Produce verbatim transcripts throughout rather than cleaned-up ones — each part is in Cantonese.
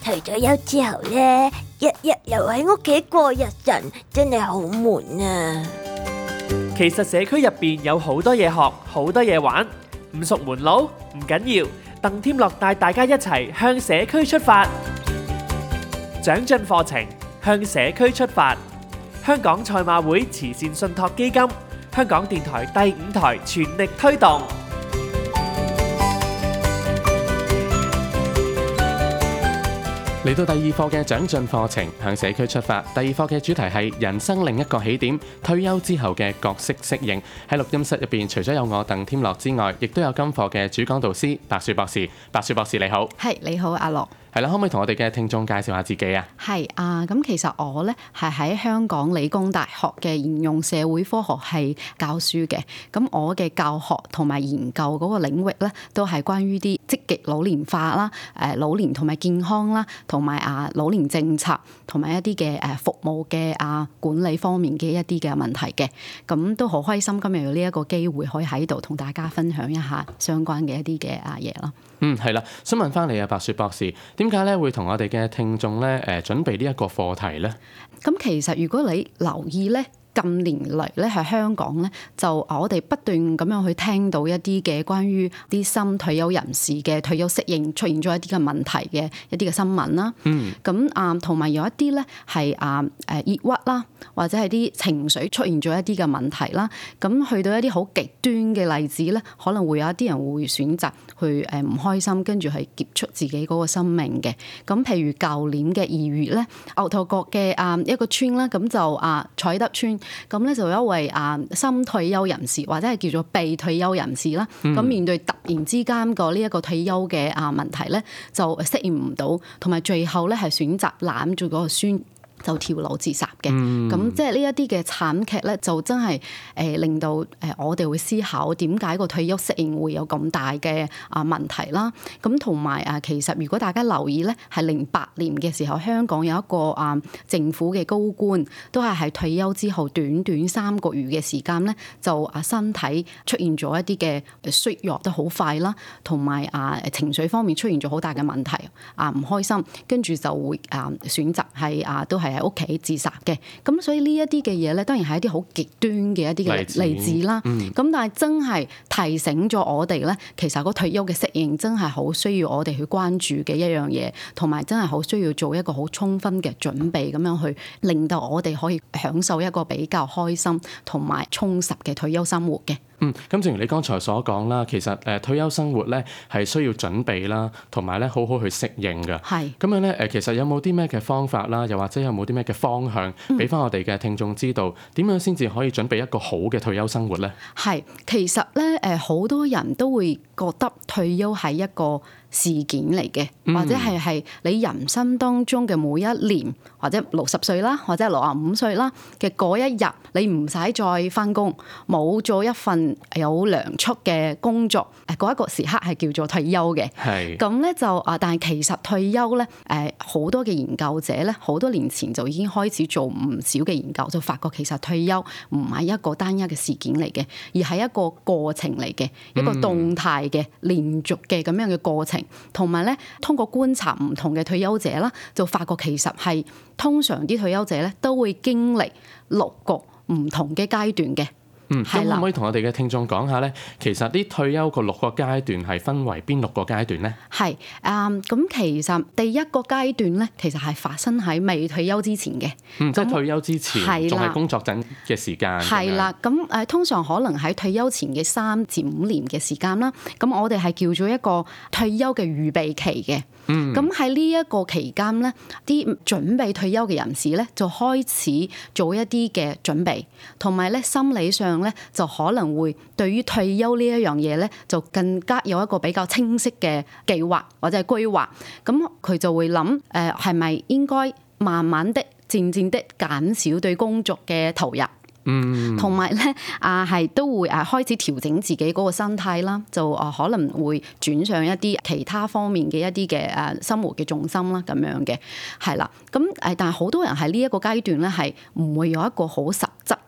退咗休之後呢，日日留喺屋企過日晨，真係好悶啊！ 其實社區入邊有好多嘢學，好多嘢玩，唔熟門路唔緊要，鄧添樂帶大家一齊向社區出發，長進課程向社區出發。香港賽馬會慈善信託基金，香港電台第五台全力推動。 嚟到第二課嘅長進課程，向社區出發。第二課嘅主題係人生另一個起點，退休之後嘅角色適應。喺錄音室入邊，除咗有我鄧添樂之外，亦都有今課嘅主講導師白雪博士。白雪博士你好。 係，你好，阿樂。 係啦，可唔可以同我哋嘅聽眾介紹下自己啊？ 係啊，咁其實我咧係喺香港理工大學嘅應用社會科學系教書嘅。咁我嘅教學同埋研究嗰個領域咧，都係關於啲積極老年化啦、誒老年同埋健康啦，同埋啊老年政策同埋一啲嘅誒服務嘅啊管理方面嘅一啲嘅問題嘅。咁都好開心今日有呢一個機會可以喺度同大家分享一下相關嘅一啲嘅啊嘢啦。 嗯，係啦，想問翻你啊，白雪博士，點解咧會同我哋嘅聽眾咧誒準備呢一個課題咧？ 咁其實如果你留意咧，近年嚟咧喺香港咧，就我哋不斷咁樣去聽到一啲嘅關於啲新退休人士嘅退休適應出現咗一啲嘅問題嘅一啲嘅新聞啦。嗯。咁啊，同埋有一啲咧係啊誒抑鬱啦，或者係啲情緒出現咗一啲嘅問題啦。咁去到一啲好極端嘅例子咧，可能會有一啲人會選擇去誒唔開心，跟住係結束自己嗰個生命嘅。咁譬如舊年嘅二月咧，牛頭角嘅啊一個村啦，咁就啊彩德村。咁咧就有一位啊新退休人士，或者係叫做被退休人士啦。咁、嗯、面對突然之間個呢一個退休嘅啊問題咧，就適應唔到，同埋最後咧係選擇攬住嗰個孫就跳樓自殺嘅。咁、嗯、即係呢一啲嘅慘劇咧，就真係誒、呃、令到誒我哋會思考點解個退休適應會有咁大嘅啊問題啦。咁同埋啊，其實如果大家留意咧，係零八年嘅時候，香港有一個啊政府嘅高官，都係喺退休之後短短三個月嘅時間咧，就啊身體出現咗一啲嘅衰弱得好快啦，同埋啊情緒方面出現咗好大嘅問題啊唔開心，跟住就會啊選擇係啊都係喺屋企自殺嘅。咁所以呢一啲嘅嘢咧，當然係一啲好極端嘅一啲嘅例子啦。咁、嗯、但係真係提醒咗我哋咧，其實個退休嘅適應真係好需要我哋去關注嘅一樣嘢，同埋真係好需要做一個好充分嘅準備，咁樣去令到我哋可以享受一個比較開心同埋充實嘅退休生活嘅。 嗯，咁正如你剛才所講啦，其實誒退休生活咧係需要準備啦，同埋咧好好去適應嘅。係咁樣咧誒，其實有冇啲咩嘅方法啦，又或者有冇啲咩嘅方向，俾翻我哋嘅聽眾知道點樣先至可以準備一個好嘅退休生活咧？係， 其實咧誒好多人都會覺得退休係一個事件嚟嘅，或者係係你人生當中嘅每一年，或者六十歲啦，或者六十五歲啦嘅嗰一日，你唔使再返工，冇做一份有糧出嘅工作，誒嗰一個時刻係叫做退休嘅。係咁咧就啊，但係其實退休咧誒好多嘅研究者咧，好多年前就已經開始做唔少嘅研究，就發覺其實退休唔係一個單一嘅事件嚟嘅，而係一個過程嚟嘅，一個動態嘅連續嘅咁樣嘅過程。同埋咧，通過觀察唔同嘅退休者啦，就發覺其實係通常啲退休者咧都會經歷六個唔同嘅階段嘅。 嗯，咁可唔可以同我哋嘅聽眾講下咧？其實啲退休個六個階段係分為邊六個階段咧？係啊，咁、嗯、其實第一個階段咧，其實係發生喺未退休之前嘅。嗯，即係退休之前，仲係工作緊嘅時間。係啦，咁誒、呃、通常可能喺退休前嘅三至五年嘅時間啦。咁我哋係叫做一個退休嘅預備期嘅。嗯，咁喺呢一個期間咧，啲準備退休嘅人士咧，就開始做一啲嘅準備，同埋咧心理上咧就可能會對於退休呢一樣嘢咧，就更加有一個比較清晰嘅計劃或者係規劃。咁佢就會諗誒係咪應該慢慢的、漸漸的減少對工作嘅投入。嗯，同埋咧啊，係都會啊開始調整自己嗰個心態啦，就啊可能會轉上一啲其他方面嘅一啲嘅誒生活嘅重心啦，咁樣嘅係啦。咁誒，但係好多人喺呢一個階段咧，係唔會有一個好實質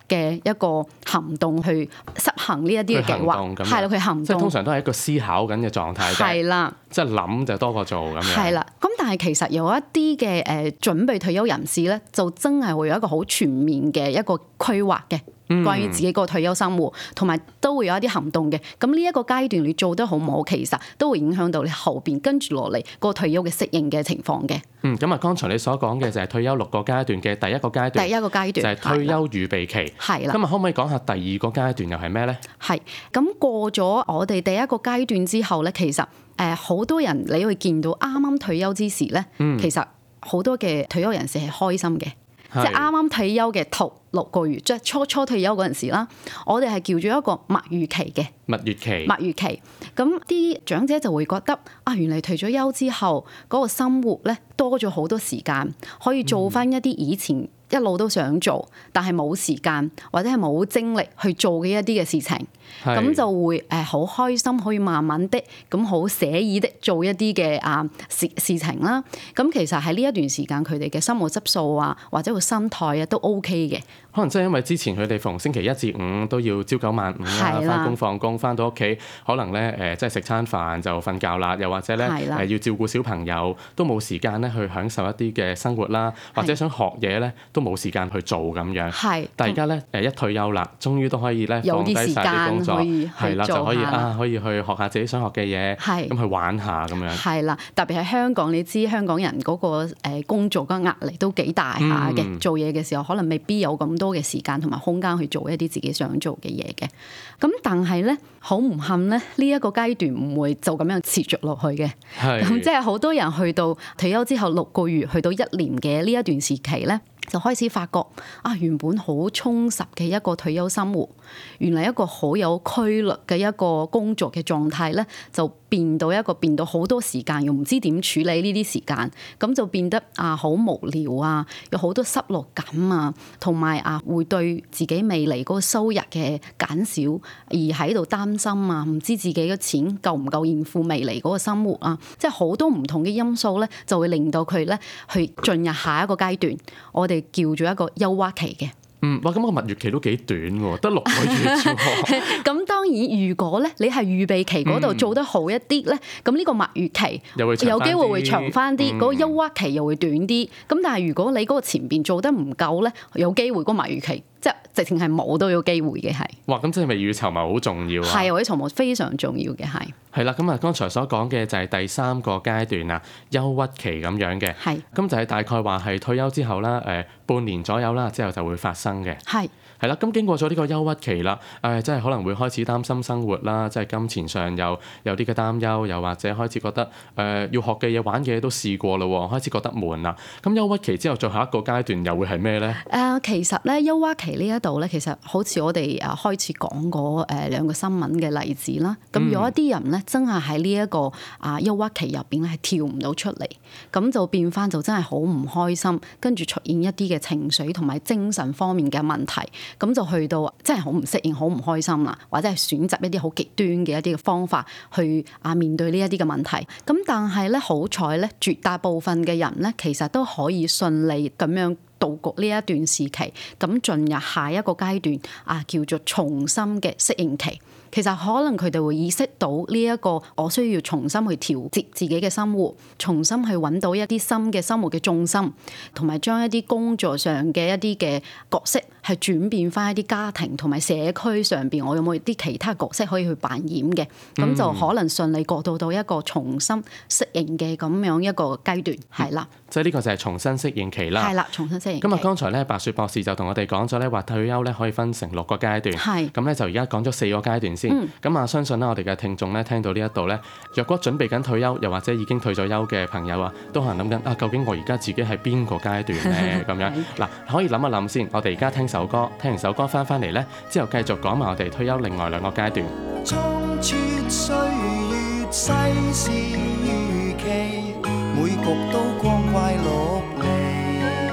嘅一個行動去實行呢一啲嘅計劃，係啦，佢行動， 即係通常都係一個思考緊嘅狀態啫，係啦，即係諗就多過做咁樣。 係啦，咁但係其實有一啲嘅誒準備退休人士咧，就真係會有一個好全面嘅一個規劃嘅。關於自己個退休生活，同埋都會有一啲行動嘅。咁呢一個階段你做得好唔好，其實都會影響到你後邊跟住落嚟個退休嘅適應嘅情況嘅。 嗯，咁啊，剛才你所講嘅就係退休六個階段嘅第一個階段， 第一個階段就係退休預備期。係啦。咁啊，可唔可以講下第二個階段又係咩咧？係。咁過咗我哋第一個階段之後咧，其實誒好多人你會見到啱啱退休之時咧，嗯、其實好多嘅退休人士係開心嘅。即係啱啱退休嘅頭六個月，即係初初退休嗰陣時啦，我哋係叫咗一個蜜月期嘅。蜜月期。蜜月期。咁啲長者就會覺得啊，原來退咗休之後嗰個生活咧多咗好多時間，可以做翻一啲以前一路都想做，但係冇時間或者係冇精力去做嘅一啲嘅事情，咁就會誒好開心，可以慢慢的咁好寫意的做一啲嘅啊事事情啦。咁其實喺呢一段時間，佢哋嘅生活質素啊，或者個心態啊都 OK 嘅。可能真係因為之前佢哋逢星期一至五都要朝九晚五啦，翻工放工，翻到屋企可能咧誒即係食餐飯就瞓覺啦，又或者咧誒要照顧小朋友，都冇時間咧去享受一啲嘅生活啦，或者想學嘢咧都冇時間去做咁樣。係。但係而家咧誒一退休啦，終於都可以咧放低曬啲工作，係啦就可以啊可以去學下自己想學嘅嘢，咁去玩下咁樣。係啦，特別係香港，你知香港人嗰個誒工作嗰個壓力都幾大下嘅，嗯、做嘢嘅時候可能未必有咁多嘅時間同埋空間去做一啲自己想做嘅嘢嘅。咁但係咧好唔幸咧，呢一個階段唔會就咁樣持續落去嘅。係。咁即係好多人去到退休之後六個月去到一年嘅呢一段時期咧，就開始發覺啊，原本好充實嘅一個退休生活，原來一個好有規律嘅一個工作嘅狀態咧，就變到一個變到好多時間，又唔知點處理呢啲時間，咁就變得啊好無聊啊，有好多失落感啊，同埋啊會對自己未來嗰個收入嘅減少而喺度擔心啊，唔知自己嘅錢夠唔夠應付未來嗰個生活啊，即係好多唔同嘅因素咧，就會令到佢咧去進入下一個階段，我哋叫做一個憂鬱期嘅。嗯，哇！咁個蜜月期都幾短喎，得六個月啫喎。咁當然，如果咧你係預備期嗰度做得好一啲咧，咁呢、嗯、個蜜月期有機會會長翻啲，嗰、嗯、個憂鬱期又會短啲。咁但係如果你嗰個前邊做得唔夠咧，有機會嗰個蜜月期即係直情係冇都有機會嘅係。哇！咁即係未雨綢繆好重要啊。係，或者籌謀非常重要嘅係。係啦，咁啊，剛才所講嘅就係第三個階段啊，憂鬱期咁樣嘅。係。咁就係大概話係退休之後啦，誒半年左右啦，之後就會發生嘅。係。係啦，咁經過咗呢個憂鬱期啦，誒即係可能會開始擔心生活啦，即係金錢上有有啲嘅擔憂，又或者開始覺得誒、呃、要學嘅嘢、玩嘅嘢都試過啦，開始覺得悶啦。咁憂鬱期之後，最後一個階段又會係咩咧？誒、呃，其實咧憂鬱期呢一度咧，其實好似我哋誒開始講過誒兩個新聞嘅例子啦。咁有一啲人咧，真係喺呢一個啊憂鬱期入邊咧係跳唔到出嚟，咁就變翻就真係好唔開心，跟住出現一啲嘅情緒同埋精神方面嘅問題。咁就去到真係好唔適應、好唔開心啦，或者係選擇一啲好極端嘅一啲嘅方法去啊面對呢一啲嘅問題。咁但係咧好彩咧，絕大部分嘅人咧其實都可以順利咁樣度過呢一段時期，咁進入下一個階段啊，叫做重新嘅適應期。其實可能佢哋會意識到呢一個我需要重新去調節自己嘅生活，重新去揾到一啲新嘅生活嘅重心，同埋將一啲工作上嘅一啲嘅角色係轉變翻一啲家庭同埋社區上邊，我有冇啲其他角色可以去扮演嘅？咁、嗯、就可能順利過渡到一個重新適應嘅咁樣一個階段，係啦、嗯。即係呢個就係重新適應期啦。係啦，重新適應期。咁啊，剛才咧白雪博士就同我哋講咗咧，話退休咧可以分成六個階段。係。咁咧就而家講咗四個階段先。咁、嗯、啊，相信咧我哋嘅聽眾咧聽到呢一度咧，若果準備緊退休，又或者已經退咗休嘅朋友啊，都可能諗緊啊，究竟我而家自己係邊個階段咧？咁樣嗱，可以諗一諗先。我哋而家聽首歌，聽完首歌翻翻嚟咧，之後繼續講埋我哋退休另外兩個階段。衝出歲月，世事如棋，每局都光怪陸離，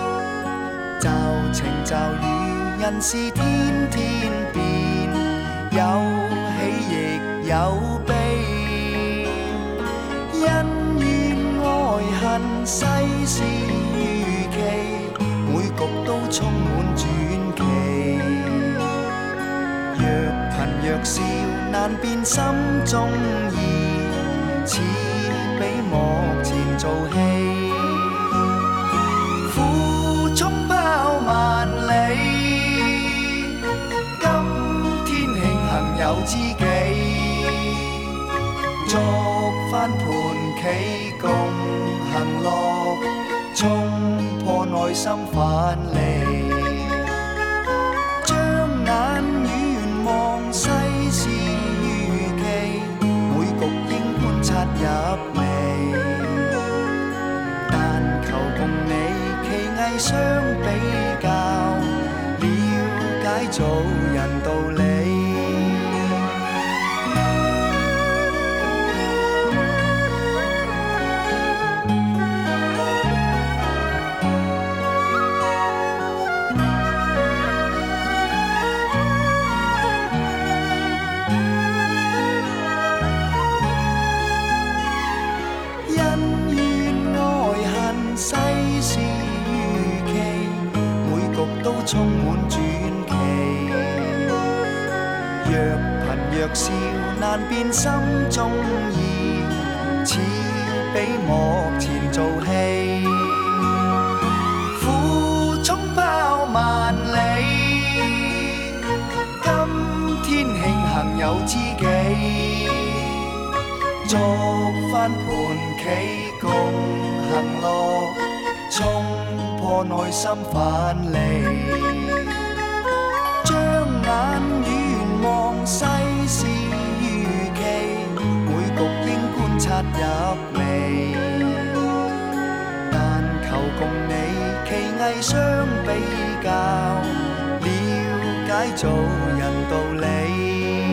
驟晴驟雨，人事天天變，有喜亦有悲，恩怨愛恨，世事如棋，每局都充滿傳奇。 笑難辨心中意，似比幕前做戲。苦衝跑萬里，今天慶幸有知己，作翻盤棋共行樂，衝破內心藩籬。將眼遠望世事如棋，每局應觀察入微，但求共你棋藝相比較，了解做人道理。世事如棋，每局都充滿傳奇。若貧若笑難辨心中意，似比幕前做戲。苦衝跑萬里，今天慶幸有知己，作翻盤棋共行樂，衝破內心藩籬。將眼遠望世事如棋，每局應觀察入微，但求共你棋藝相比較，了解做人道理。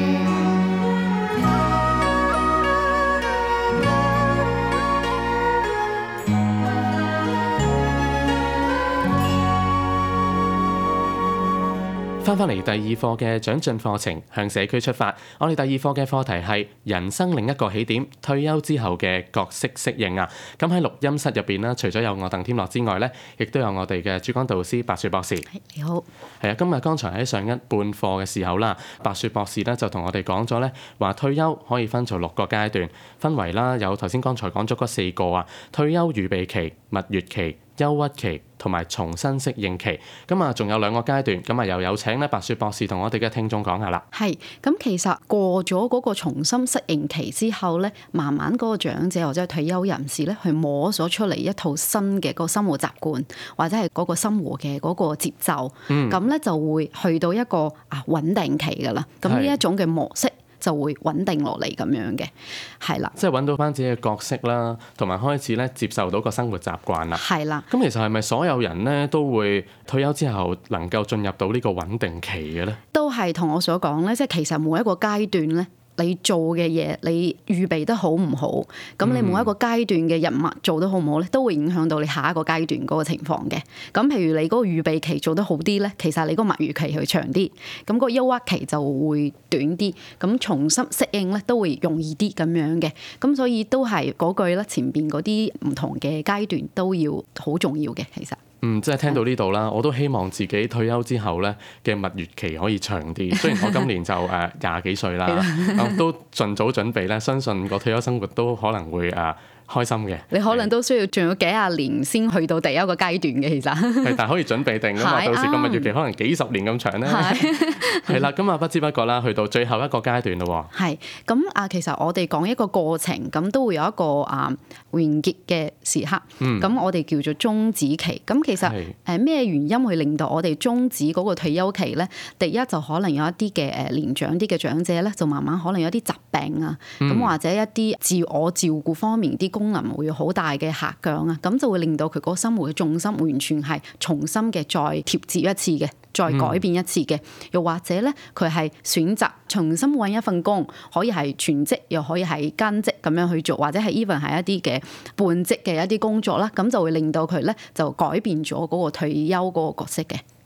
翻返嚟第二課嘅長進課程，向社區出發。我哋第二課嘅課題係人生另一個起點，退休之後嘅角色適應啊。咁喺錄音室入邊啦，除咗有我鄧添樂之外咧，亦都有我哋嘅主講導師白雪博士。 你好。 係啊，今日剛才喺上一半課嘅時候啦，白雪博士咧就同我哋講咗咧，話退休可以分做六個階段，分為啦有頭先剛才講咗嗰四個啊，退休預備期、蜜月期、憂鬱期同埋重新適應期，咁啊仲有兩個階段，咁啊又有請咧白雪博士同我哋嘅聽眾講下啦。 係，咁其實過咗嗰個重新適應期之後咧，慢慢嗰個長者或者係退休人士咧，去摸索出嚟一套新嘅嗰個生活習慣，或者係嗰個生活嘅嗰個節奏，咁咧、嗯、就會去到一個啊穩定期噶啦。咁呢一種嘅模式就會穩定落嚟咁樣嘅，係啦， 即係揾到翻自己嘅角色啦，同埋開始咧接受到個生活習慣啦。 係啦， 咁其實係咪所有人咧都會退休之後能夠進入到呢個穩定期嘅咧？都係同我所講咧，即係其實每一個階段咧，你做嘅嘢，你預備得好唔好？咁你每一個階段嘅任務做得好唔好咧，都會影響到你下一個階段嗰個情況嘅。咁譬如你嗰個預備期做得好啲咧，其實你嗰個蜜月期去長啲，咁個憂鬱期就會短啲，咁重新適應咧都會容易啲咁樣嘅。咁所以都係嗰句啦，前邊嗰啲唔同嘅階段都要好重要嘅，其實。嗯，即係聽到呢度啦，我都希望自己退休之後咧嘅蜜月期可以長啲。雖然我今年就誒廿幾歲啦，咁都盡早準備咧，相信個退休生活都可能會誒開心嘅。你可能都需要仲有幾廿年先去到第一個階段嘅，其實係，但係可以準備定㗎嘛。到時個蜜月期可能幾十年咁長咧。係啦，咁啊不知不覺啦，去到最後一個階段咯。係，咁啊其實我哋講一個過程，咁都會有一個啊完結嘅時刻。嗯，咁我哋叫做終止期。咁其實誒咩原因會令到我哋終止嗰個退休期咧？第一就可能有一啲嘅誒年長啲嘅長者咧，就慢慢可能有啲疾病啊，咁、嗯、或者一啲自我照顧方面啲功能會有好大嘅下降啊，咁就會令到佢嗰個生活嘅重心完全係重新嘅再調節一次嘅，再改變一次嘅。嗯、又或者咧，佢係選擇重新揾一份工，可以係全職，又可以係兼職咁樣去做，或者係 even 係一啲嘅半職嘅一啲工作啦，咁就會令到佢咧就改變咗嗰個退休嗰個角色嘅。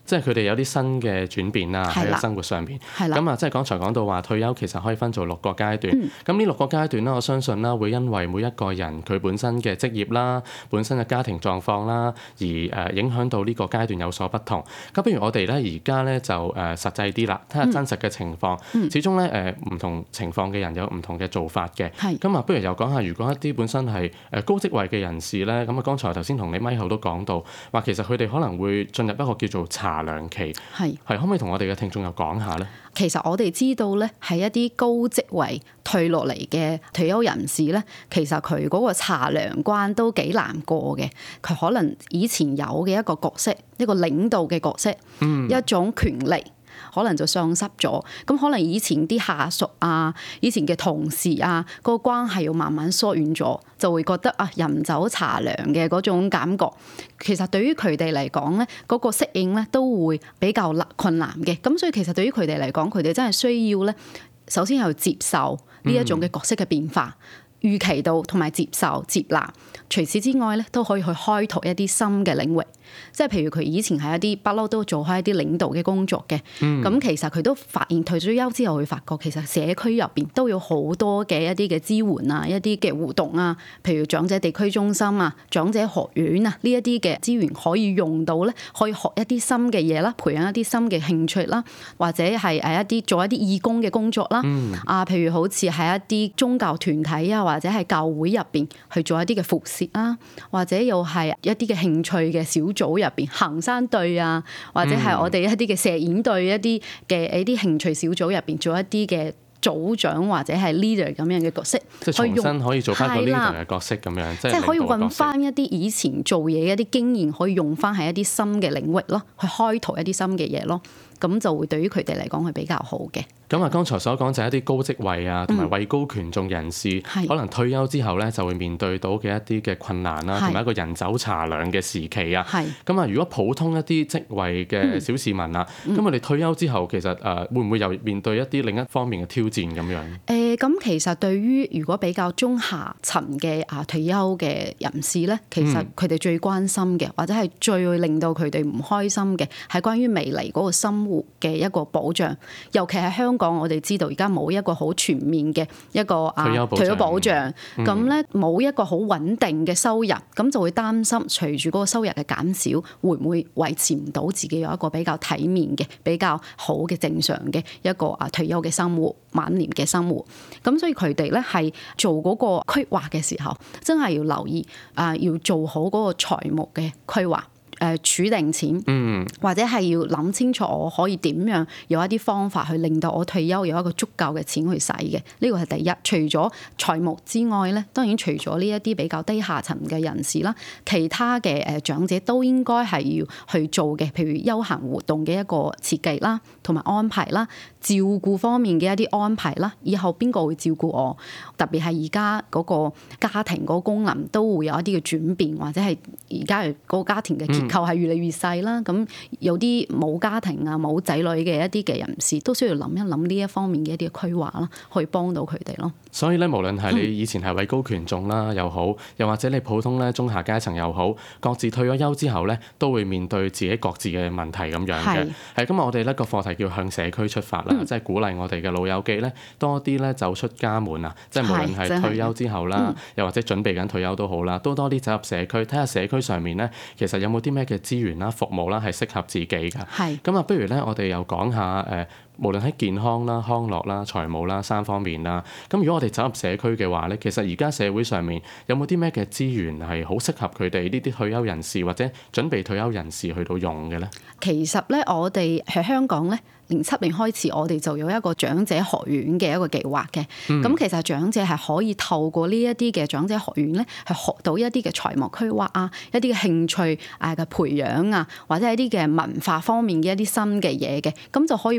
即係佢哋有啲新嘅轉變啦喺個生活上邊。咁啊，即係剛才講到話退休其實可以分做六個階段。咁呢、嗯、六個階段咧，我相信啦會因為每一個人佢本身嘅職業啦、本身嘅家庭狀況啦，而誒影響到呢個階段有所不同。咁不如我哋咧而家咧就誒實際啲啦，睇下真實嘅情況。嗯、始終咧誒唔同情況嘅人有唔同嘅做法嘅。咁啊，不如又講下，如果一啲本身係誒高職位嘅人士咧，咁啊剛才頭先同你咪後都講到話，其實佢哋可能會進入一個叫做茶涼期。係係，可唔可以同我哋嘅聽眾又講下咧？ 其實我哋知道咧，係一啲高職位退落嚟嘅退休人士咧，其實佢嗰個茶涼關都幾難過嘅。佢可能以前有嘅一個角色，一個領導嘅角色，嗯、一種權力。可能就喪失咗，咁可能以前啲下屬啊，以前嘅同事啊，嗰個關係要慢慢疏遠咗，就會覺得啊人走茶涼嘅嗰種感覺。其實對於佢哋嚟講咧，嗰個適應咧都會比較困難嘅。咁所以其實對於佢哋嚟講，佢哋真係需要咧，首先要接受呢一種嘅角色嘅變化。嗯預期到同埋接受接納，除此之外咧，都可以去開拓一啲新嘅領域。即係譬如佢以前係一啲不嬲都做開一啲領導嘅工作嘅，咁、嗯、其實佢都發現退咗休之後，會發覺其實社區入邊都有好多嘅一啲嘅支援啊，一啲嘅互動啊，譬如長者地區中心啊、長者學院啊呢一啲嘅資源可以用到咧，可以學一啲新嘅嘢啦，培養一啲新嘅興趣啦，或者係誒一啲做一啲義工嘅工作啦。嗯、啊，譬如好似係一啲宗教團體啊，或者係教會入邊去做一啲嘅服侍啦，或者又係一啲嘅興趣嘅小組入邊行山隊啊，或者係我哋一啲嘅射箭隊一啲嘅一啲興趣小組入邊做一啲嘅組長或者係 leader 咁樣嘅角色， 即係重新可以做翻個 leader 嘅角色咁樣，即係可以揾翻一啲以前做嘢一啲經驗，可以用翻喺一啲新嘅領域咯，去開拓一啲新嘅嘢咯，咁就會對於佢哋嚟講係比較好嘅。 咁啊，剛才所講就係一啲高職位啊，同埋位高權重人士，嗯、可能退休之後咧就會面對到嘅一啲嘅困難啦，同埋是一個人走茶涼嘅時期啊。咁啊是，如果普通一啲職位嘅小市民啊，咁我哋退休之後，其實誒會唔會又面對一啲另一方面嘅挑戰咁樣？誒、呃，咁其實對於如果比較中下層嘅啊退休嘅人士咧，其實佢哋最關心嘅，或者係最會令到佢哋唔開心嘅，係關於未來嗰個生活嘅一個保障，尤其係香港。講我哋知道而家冇一個好全面嘅一個啊退休保障，咁咧冇一個好穩定嘅收入，咁就會擔心隨住嗰個收入嘅減少，會唔會維持唔到自己有一個比較體面嘅、比較好嘅正常嘅一個啊退休嘅生活、晚年嘅生活。咁所以佢哋咧係做嗰個規劃嘅時候，真係要留意啊，要做好嗰個財務嘅規劃。誒儲定錢，嗯、或者係要諗清楚我可以點樣有一啲方法去令到我退休有一個足夠嘅錢去使嘅，呢個係第一。除咗財務之外咧，當然除咗呢一啲比較低下層嘅人士啦，其他嘅誒長者都應該係要去做嘅，譬如休閒活動嘅一個設計啦，同埋安排啦，照顧方面嘅一啲安排啦，以後邊個會照顧我？特別係而家嗰個家庭嗰個功能都會有一啲嘅轉變，或者係而家嗰個家庭嘅結構係越嚟越細啦。咁、嗯、有啲冇家庭啊、冇仔女嘅一啲嘅人士，都需要諗一諗呢一方面嘅一啲規劃啦，可以幫到佢哋咯。所以咧，無論係你以前係位高權重啦又好，又或者你普通咧中下階層又好，各自退咗休之後咧，都會面對自己各自嘅問題咁樣嘅。係今日我哋呢個課題叫向社區出發啦，嗯、即係鼓勵我哋嘅老友記咧多啲咧走出家門啊！即係無論係退休之後啦，又或者準備緊退休都好啦，都多啲走入社區，睇下社區上面咧其實有冇啲咩嘅資源啦、服務啦係適合自己㗎。係咁啊，不如咧我哋又講下誒。呃無論喺健康啦、康樂啦、財務啦三方面啦，咁如果我哋走入社區嘅話咧，其實而家社會上面有冇啲咩嘅資源係好適合佢哋呢啲退休人士或者準備退休人士去到用嘅咧？ 其實咧，我哋喺香港咧，零七年開始，我哋就有一個長者學院嘅一個計劃嘅。咁、嗯、其實長者係可以透過呢一啲嘅長者學院咧，係學到一啲嘅財務規劃啊，一啲嘅興趣啊嘅培養啊，或者係一啲嘅文化方面嘅一啲新嘅嘢嘅，咁就可以幫到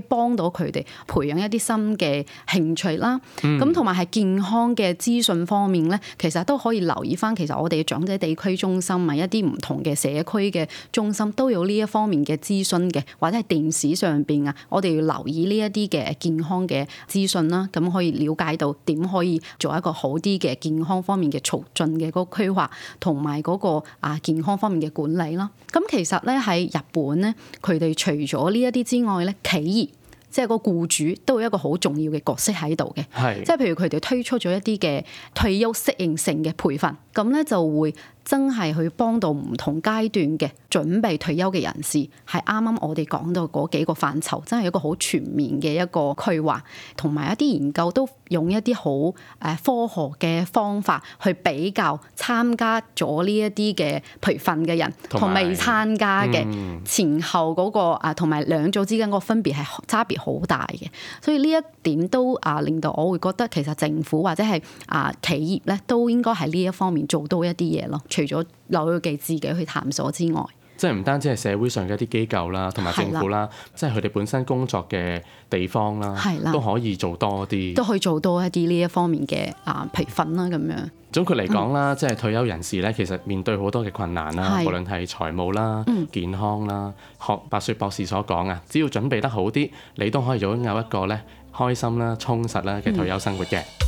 咗佢哋培養一啲新嘅興趣啦。咁同埋係健康嘅資訊方面咧，其實都可以留意翻。其實我哋嘅長者地區中心啊，一啲唔同嘅社區嘅中心都有呢一方面嘅諮詢嘅，或者係電視上邊啊，我哋要留意呢一啲嘅健康嘅資訊啦，咁可以了解到點可以做一個好啲嘅健康方面嘅促進嘅嗰個規劃，同埋嗰個啊健康方面嘅管理啦。咁其實咧喺日本咧，佢哋除咗呢一啲之外咧，企業即係個僱主都有一個好重要嘅角色喺度嘅， 係即係譬如佢哋推出咗一啲嘅退休適應性嘅培訓，咁咧就會真係去幫到唔同階段嘅準備退休嘅人士，係啱啱我哋講到嗰幾個範疇，真係一個好全面嘅一個規劃，同埋一啲研究都用一啲好誒科學嘅方法去比較參加咗呢一啲嘅培訓嘅人同未參加嘅前後嗰個啊，同埋兩組之間個分別係差別好大嘅，所以呢一點都啊令到我會覺得其實政府或者係啊企業咧都應該喺呢一方面做多一啲嘢咯。除咗留佢哋自己去探索之外， 即係唔單止係社會上嘅一啲機構啦，同埋政府啦，即係佢哋本身工作嘅地方啦，都可以做多啲， 都可以做多一啲呢一方面嘅啊培訓啦咁樣。 總括嚟講啦，嗯、即係退休人士咧，其實面對好多嘅困難啦，無論係財務啦、嗯、健康啦，學白雪博士所講啊，只要準備得好啲，你都可以擁有一個咧開心啦、充實啦嘅退休生活嘅。嗯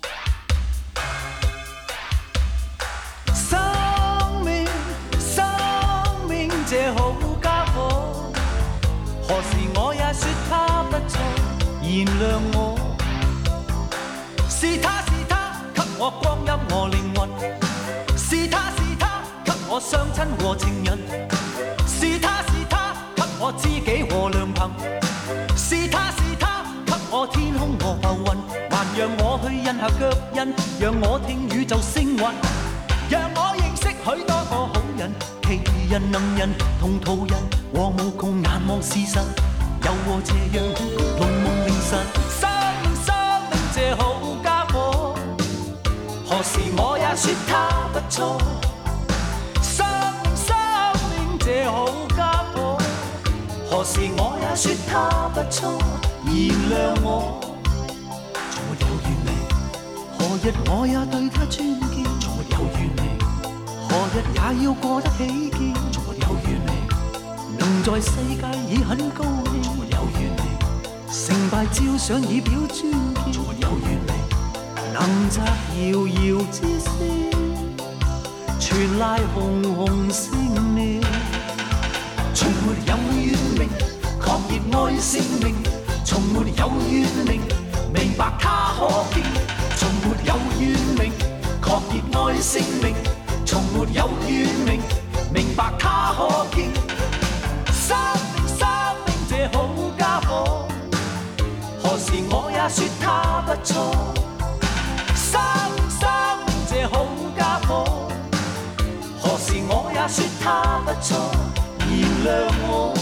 這好家伙，何時我也說他不錯，原諒我。是他是他給我光陰和靈魂，是他是他給我雙親和情人，是他是他給我知己和良朋，是他是他給我天空和浮雲，還讓我去印下腳印，讓我聽宇宙星雲，讓我認識許多個好人。奇人能人同途人和無窮難忘事實，又和斜陽濃夢凌晨。生命生命這好家伙，何時我也說他不錯。生命生命這好家伙，何時我也說他不錯。原諒我，從沒有怨你，何日我也對他尊敬，從沒有怨你。何日也要過得起見，從沒有怨你。能在世界已很高興，從沒有怨你。成敗照上以表尊敬，從沒有怨你。能摘遙遙之星，全賴紅紅星了。從沒有怨命，狂熱愛性命，從沒有怨命，明白他可敬。從沒有怨命，狂熱愛性命。從沒有怨命，明白他可敬。生命生命這好家伙，何時我也說他不錯。生命生命這好家伙，何時我也說他不錯。原諒我。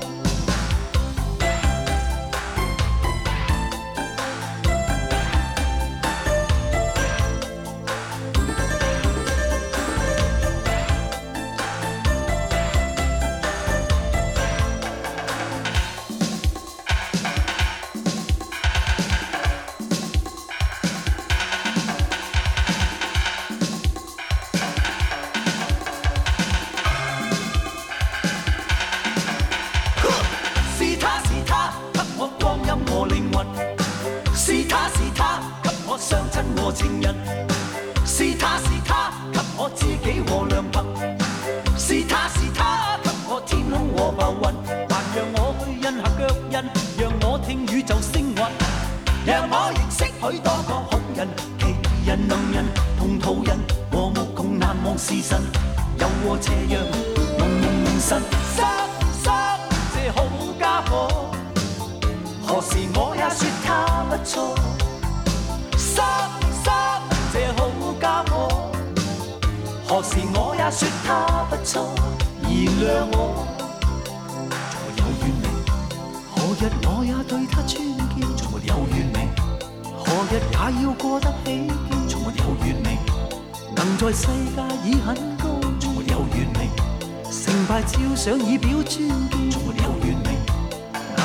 情人，是他是他給我知己和良朋，是他是他給我天空和浮雲，還讓我去印下腳印，讓我聽宇宙星雲，讓我認識許多個好人，奇人能人同途人和無窮難忘事神，又和斜陽濃濃明晨。生生這好家伙，何時我也說他不錯。生這好家伙，何時我也說他不錯。原諒我，從沒有怨你，何日我也對他尊敬，從沒有怨你，何日也要過得起見，從沒有怨你，能在世界已很高，從沒有怨你，成敗照上以表尊敬，從沒有怨你，能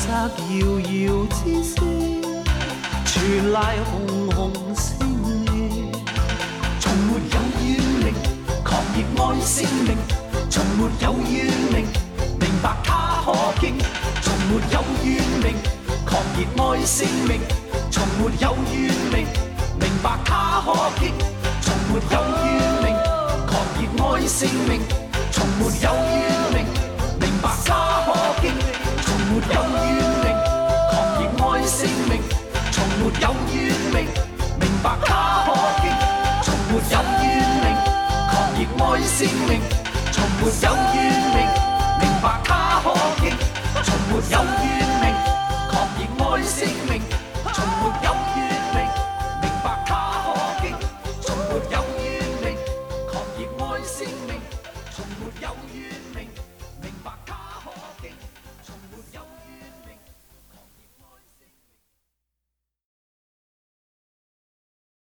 則遙遙之星，傳來紅紅星夜。從沒有怨靈，狂熱愛生命，從沒有怨靈，明白它可敬。從沒有怨靈，狂熱愛生命，從沒有怨靈，明白它可敬。從沒有怨靈，狂熱愛生命，從沒有怨靈，明白它可敬。從沒有怨靈，狂熱愛生命，從沒有怨靈，明白它可敬。從沒有怨靈，狂熱愛生命，從沒有怨靈，明白它可敬。從沒有怨靈，狂熱愛生命，從沒有怨靈，明白它可敬。從沒有怨靈，狂熱愛生命，從沒有怨。